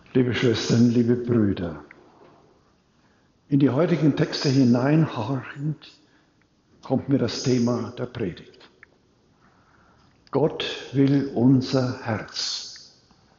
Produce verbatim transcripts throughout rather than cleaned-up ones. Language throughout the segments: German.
Liebe Schwestern, liebe Brüder, in die heutigen Texte hineinhorchend kommt mir das Thema der Predigt. Gott will unser Herz.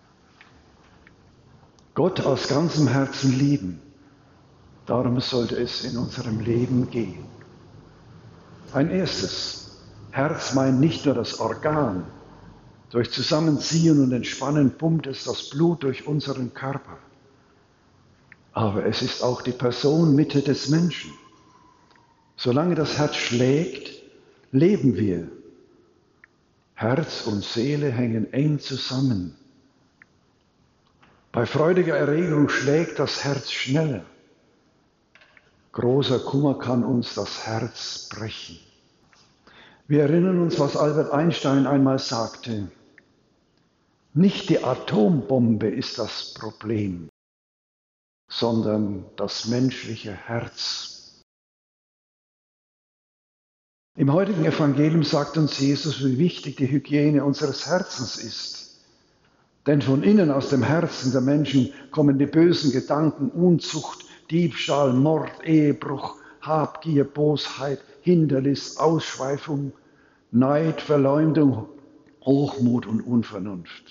Gott aus ganzem Herzen lieben. Darum sollte es in unserem Leben gehen. Ein erstes, Herz meint nicht nur das Organ. Durch Zusammenziehen und Entspannen pumpt es das Blut durch unseren Körper. Aber es ist auch die Person, Mitte des Menschen. Solange das Herz schlägt, leben wir. Herz und Seele hängen eng zusammen. Bei freudiger Erregung schlägt das Herz schneller. Großer Kummer kann uns das Herz brechen. Wir erinnern uns, was Albert Einstein einmal sagte. Nicht die Atombombe ist das Problem, sondern das menschliche Herz. Im heutigen Evangelium sagt uns Jesus, wie wichtig die Hygiene unseres Herzens ist. Denn von innen aus dem Herzen der Menschen kommen die bösen Gedanken, Unzucht, Diebstahl, Mord, Ehebruch, Habgier, Bosheit, Hinterlist, Ausschweifung, Neid, Verleumdung, Hochmut und Unvernunft.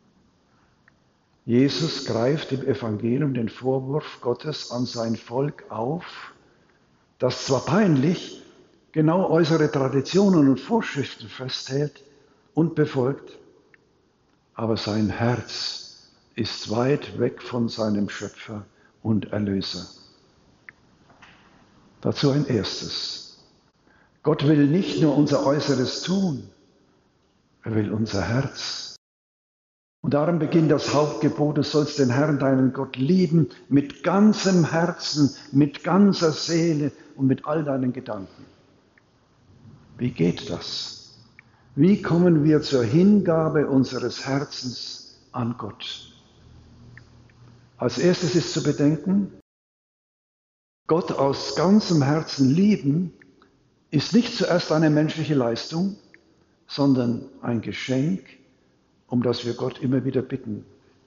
Jesus greift im Evangelium den Vorwurf Gottes an sein Volk auf, das zwar peinlich genau äußere Traditionen und Vorschriften festhält und befolgt, aber sein Herz ist weit weg von seinem Schöpfer und Erlöser. Dazu ein erstes. Gott will nicht nur unser Äußeres tun, er will unser Herz. Und darum beginnt das Hauptgebot, du sollst den Herrn, deinen Gott, lieben mit ganzem Herzen, mit ganzer Seele und mit all deinen Gedanken. Wie geht das? Wie kommen wir zur Hingabe unseres Herzens an Gott? Als erstes ist zu bedenken, Gott aus ganzem Herzen lieben ist nicht zuerst eine menschliche Leistung, sondern ein Geschenk, um das wir Gott immer wieder bitten.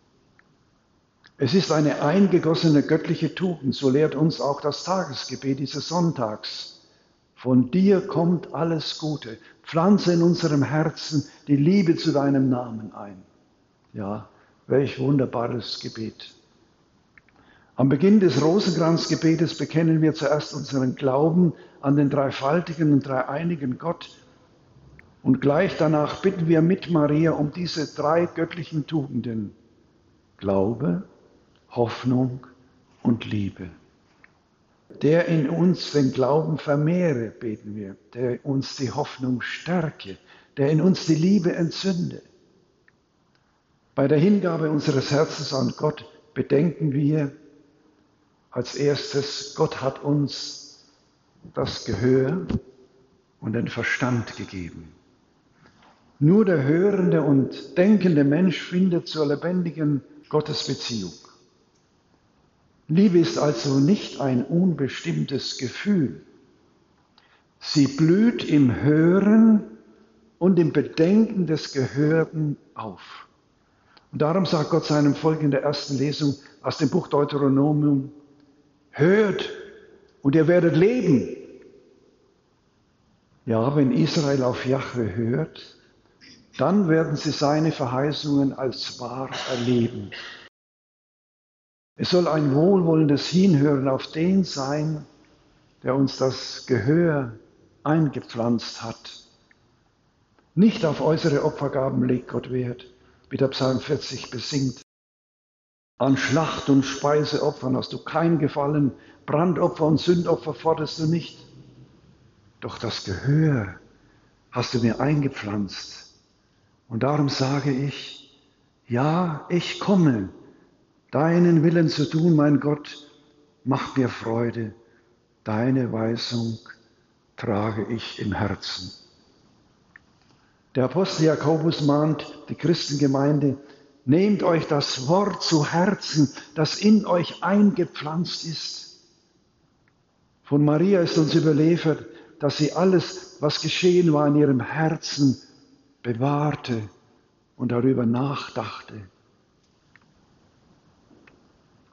Es ist eine eingegossene göttliche Tugend, so lehrt uns auch das Tagesgebet dieses Sonntags. Von dir kommt alles Gute. Pflanze in unserem Herzen die Liebe zu deinem Namen ein. Ja, welch wunderbares Gebet. Am Beginn des Rosenkranzgebetes bekennen wir zuerst unseren Glauben an den dreifaltigen und dreieinigen Gott. Und gleich danach bitten wir mit Maria um diese drei göttlichen Tugenden: Glaube, Hoffnung und Liebe. Der in uns den Glauben vermehre, beten wir, der uns die Hoffnung stärke, der in uns die Liebe entzünde. Bei der Hingabe unseres Herzens an Gott bedenken wir als erstes, Gott hat uns das Gehör und den Verstand gegeben. Nur der hörende und denkende Mensch findet zur lebendigen Gottesbeziehung. Liebe ist also nicht ein unbestimmtes Gefühl. Sie blüht im Hören und im Bedenken des Gehörten auf. Und darum sagt Gott seinem Volk in der ersten Lesung aus dem Buch Deuteronomium: Hört und ihr werdet leben. Ja, wenn Israel auf Jahwe hört, dann werden sie seine Verheißungen als wahr erleben. Es soll ein wohlwollendes Hinhören auf den sein, der uns das Gehör eingepflanzt hat. Nicht auf äußere Opfergaben legt Gott Wert, wie der Psalm vierzig besingt. An Schlacht- und Speiseopfern hast du kein Gefallen, Brandopfer und Sündopfer forderst du nicht. Doch das Gehör hast du mir eingepflanzt. Und darum sage ich, ja, ich komme, deinen Willen zu tun, mein Gott, mach mir Freude, deine Weisung trage ich im Herzen. Der Apostel Jakobus mahnt die Christengemeinde, nehmt euch das Wort zu Herzen, das in euch eingepflanzt ist. Von Maria ist uns überliefert, dass sie alles, was geschehen war, in ihrem Herzen bewahrte und darüber nachdachte.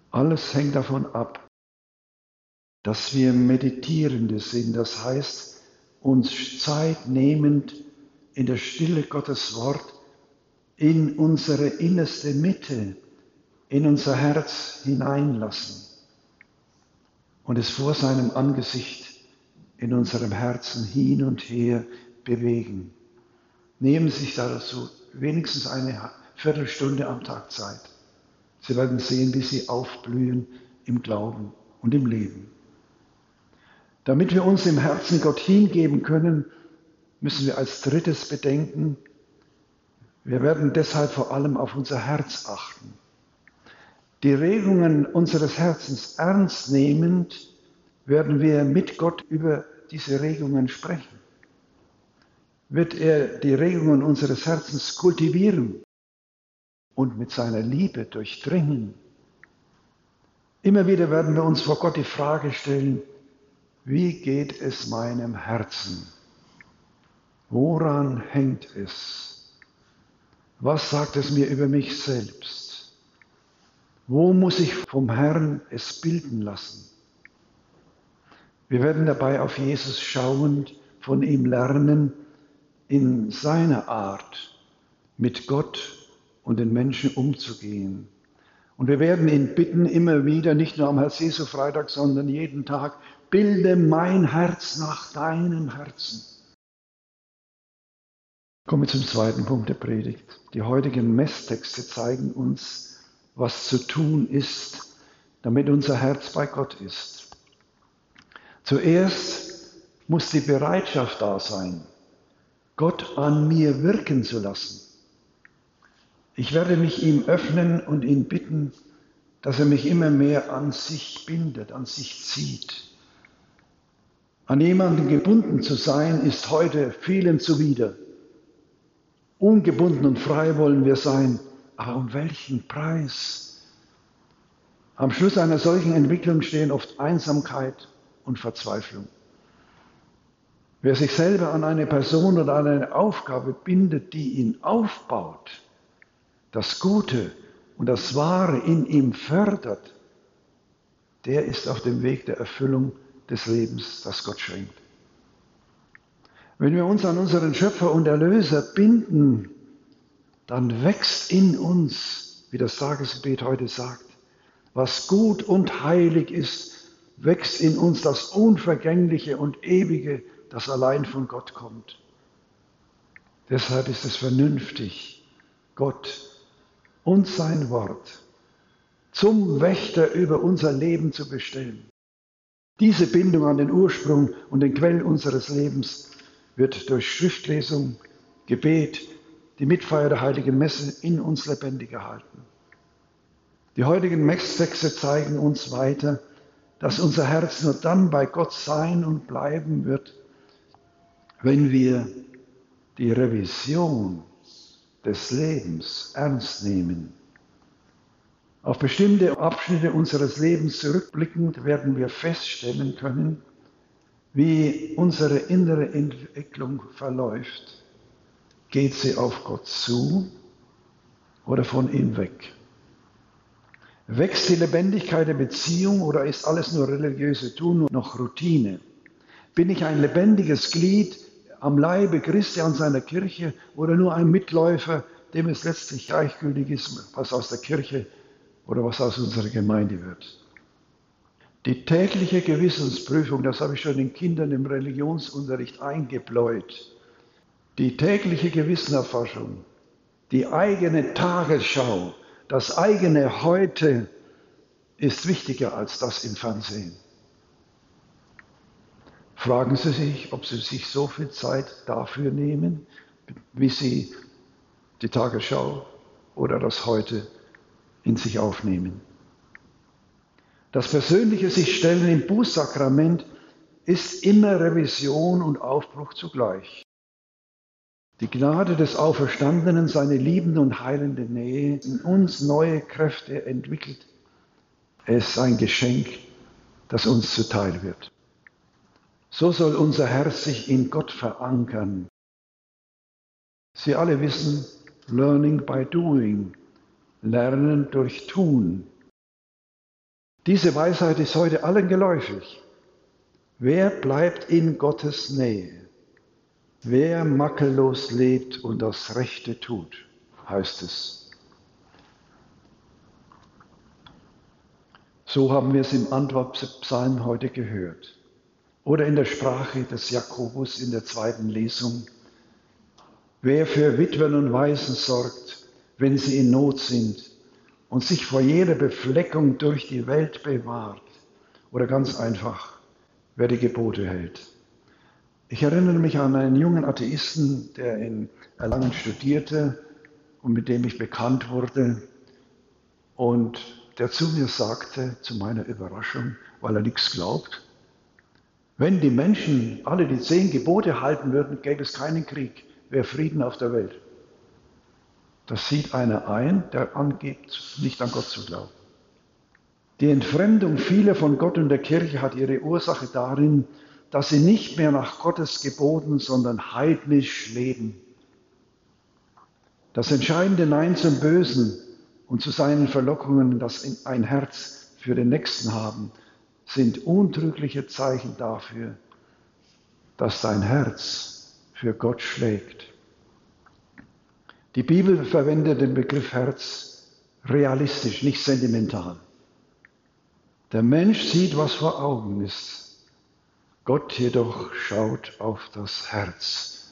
Alles hängt davon ab, dass wir Meditierende sind, das heißt, uns Zeit nehmend in der Stille Gottes Wort in unsere innerste Mitte, in unser Herz hineinlassen und es vor seinem Angesicht in unserem Herzen hin und her bewegen. Nehmen Sie sich dazu wenigstens eine Viertelstunde am Tag Zeit. Sie werden sehen, wie Sie aufblühen im Glauben und im Leben. Damit wir uns im Herzen Gott hingeben können, müssen wir als drittes bedenken, wir werden deshalb vor allem auf unser Herz achten. Die Regungen unseres Herzens ernst nehmend, werden wir mit Gott über diese Regungen sprechen. Wird er die Regungen unseres Herzens kultivieren und mit seiner Liebe durchdringen. Immer wieder werden wir uns vor Gott die Frage stellen, wie geht es meinem Herzen? Woran hängt es? Was sagt es mir über mich selbst? Wo muss ich vom Herrn es bilden lassen? Wir werden dabei auf Jesus schauend von ihm lernen, in seiner Art mit Gott und den Menschen umzugehen. Und wir werden ihn bitten, immer wieder, nicht nur am Herz-Jesu-Freitag, sondern jeden Tag, bilde mein Herz nach deinem Herzen. Kommen wir zum zweiten Punkt der Predigt. Die heutigen Messtexte zeigen uns, was zu tun ist, damit unser Herz bei Gott ist. Zuerst muss die Bereitschaft da sein, Gott an mir wirken zu lassen. Ich werde mich ihm öffnen und ihn bitten, dass er mich immer mehr an sich bindet, an sich zieht. An jemanden gebunden zu sein, ist heute vielen zuwider. Ungebunden und frei wollen wir sein, aber um welchen Preis? Am Schluss einer solchen Entwicklung stehen oft Einsamkeit und Verzweiflung. Wer sich selber an eine Person oder an eine Aufgabe bindet, die ihn aufbaut, das Gute und das Wahre in ihm fördert, der ist auf dem Weg der Erfüllung des Lebens, das Gott schenkt. Wenn wir uns an unseren Schöpfer und Erlöser binden, dann wächst in uns, wie das Tagesgebet heute sagt, was gut und heilig ist, wächst in uns das Unvergängliche und Ewige, das allein von Gott kommt. Deshalb ist es vernünftig, Gott und sein Wort zum Wächter über unser Leben zu bestellen. Diese Bindung an den Ursprung und den Quell unseres Lebens wird durch Schriftlesung, Gebet, die Mitfeier der Heiligen Messe in uns lebendig erhalten. Die heutigen Messtexte zeigen uns weiter, dass unser Herz nur dann bei Gott sein und bleiben wird, wenn wir die Revision des Lebens ernst nehmen. Auf bestimmte Abschnitte unseres Lebens zurückblickend werden wir feststellen können, wie unsere innere Entwicklung verläuft. Geht sie auf Gott zu oder von ihm weg? Wächst die Lebendigkeit der Beziehung oder ist alles nur religiöse Tun und noch Routine? Bin ich ein lebendiges Glied am Leibe Christi an seiner Kirche oder nur ein Mitläufer, dem es letztlich gleichgültig ist, was aus der Kirche oder was aus unserer Gemeinde wird? Die tägliche Gewissensprüfung, das habe ich schon den Kindern im Religionsunterricht eingebläut. Die tägliche Gewissenerforschung, die eigene Tagesschau, das eigene Heute ist wichtiger als das im Fernsehen. Fragen Sie sich, ob Sie sich so viel Zeit dafür nehmen, wie Sie die Tagesschau oder das Heute in sich aufnehmen. Das persönliche Sich-Stellen im Bußsakrament ist immer Revision und Aufbruch zugleich. Die Gnade des Auferstandenen, seine liebende und heilende Nähe in uns neue Kräfte entwickelt. Es ist ein Geschenk, das uns zuteil wird. So soll unser Herz sich in Gott verankern. Sie alle wissen, learning by doing, lernen durch Tun. Diese Weisheit ist heute allen geläufig. Wer bleibt in Gottes Nähe? Wer makellos lebt und das Rechte tut, heißt es. So haben wir es im Antwortpsalm heute gehört. Oder in der Sprache des Jakobus in der zweiten Lesung. Wer für Witwen und Waisen sorgt, wenn sie in Not sind und sich vor jeder Befleckung durch die Welt bewahrt. Oder ganz einfach, wer die Gebote hält. Ich erinnere mich an einen jungen Atheisten, der in Erlangen studierte und mit dem ich bekannt wurde und der zu mir sagte, zu meiner Überraschung, weil er nichts glaubt, wenn die Menschen alle die zehn Gebote halten würden, gäbe es keinen Krieg, wäre Frieden auf der Welt. Das sieht einer ein, der angibt, nicht an Gott zu glauben. Die Entfremdung vieler von Gott und der Kirche hat ihre Ursache darin, dass sie nicht mehr nach Gottes Geboten, sondern heidnisch leben. Das entscheidende Nein zum Bösen und zu seinen Verlockungen, das ein Herz für den Nächsten haben, sind untrügliche Zeichen dafür, dass dein Herz für Gott schlägt. Die Bibel verwendet den Begriff Herz realistisch, nicht sentimental. Der Mensch sieht, was vor Augen ist. Gott jedoch schaut auf das Herz.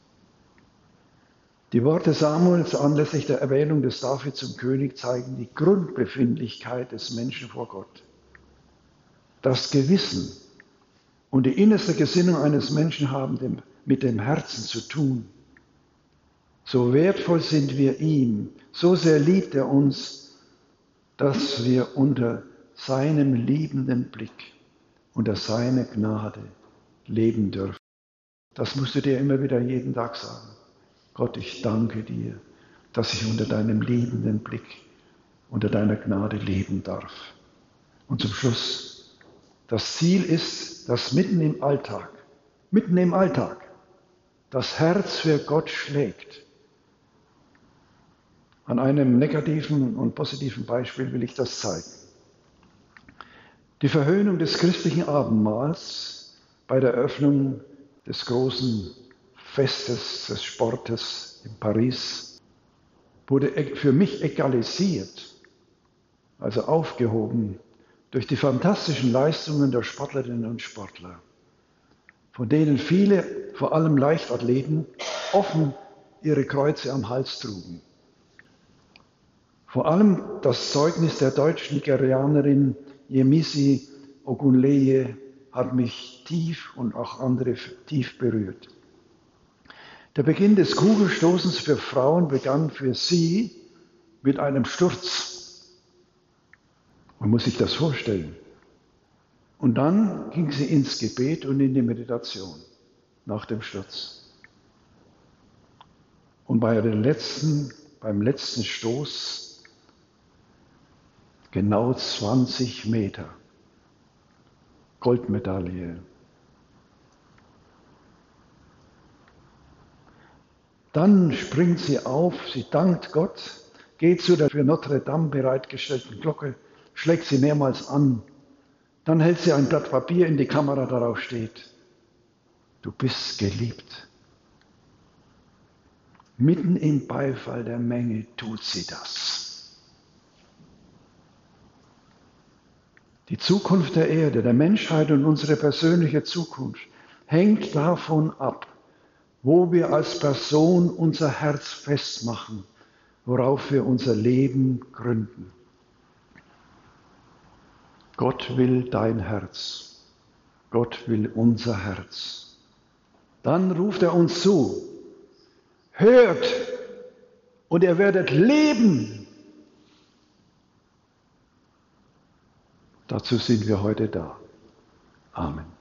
Die Worte Samuels anlässlich der Erwählung des David zum König zeigen die Grundbefindlichkeit des Menschen vor Gott. Das Gewissen und die innerste Gesinnung eines Menschen haben dem, mit dem Herzen zu tun. So wertvoll sind wir ihm, so sehr liebt er uns, dass wir unter seinem liebenden Blick, unter seiner Gnade leben dürfen. Das musst du dir immer wieder jeden Tag sagen. Gott, ich danke dir, dass ich unter deinem liebenden Blick, unter deiner Gnade leben darf. Und zum Schluss, das Ziel ist, dass mitten im Alltag, mitten im Alltag, das Herz für Gott schlägt. An einem negativen und positiven Beispiel will ich das zeigen. Die Verhöhnung des christlichen Abendmahls bei der Eröffnung des großen Festes des Sportes in Paris wurde für mich egalisiert, also aufgehoben, durch die fantastischen Leistungen der Sportlerinnen und Sportler, von denen viele, vor allem Leichtathleten, offen ihre Kreuze am Hals trugen. Vor allem das Zeugnis der deutsch-Nigerianerin Yemisi Ogunleye hat mich tief und auch andere tief berührt. Der Beginn des Kugelstoßens für Frauen begann für sie mit einem Sturz. Man muss sich das vorstellen. Und dann ging sie ins Gebet und in die Meditation nach dem Sturz. Und bei der letzten, beim letzten Stoß genau zwanzig Meter. Goldmedaille. Dann springt sie auf, sie dankt Gott, geht zu der für Notre Dame bereitgestellten Glocke, schlägt sie mehrmals an. Dann hält sie ein Blatt Papier in die Kamera, darauf steht: Du bist geliebt. Mitten im Beifall der Menge tut sie das. Die Zukunft der Erde, der Menschheit und unsere persönliche Zukunft hängt davon ab, wo wir als Person unser Herz festmachen, worauf wir unser Leben gründen. Gott will dein Herz. Gott will unser Herz. Dann ruft er uns zu: Hört und ihr werdet leben. Dazu sind wir heute da. Amen.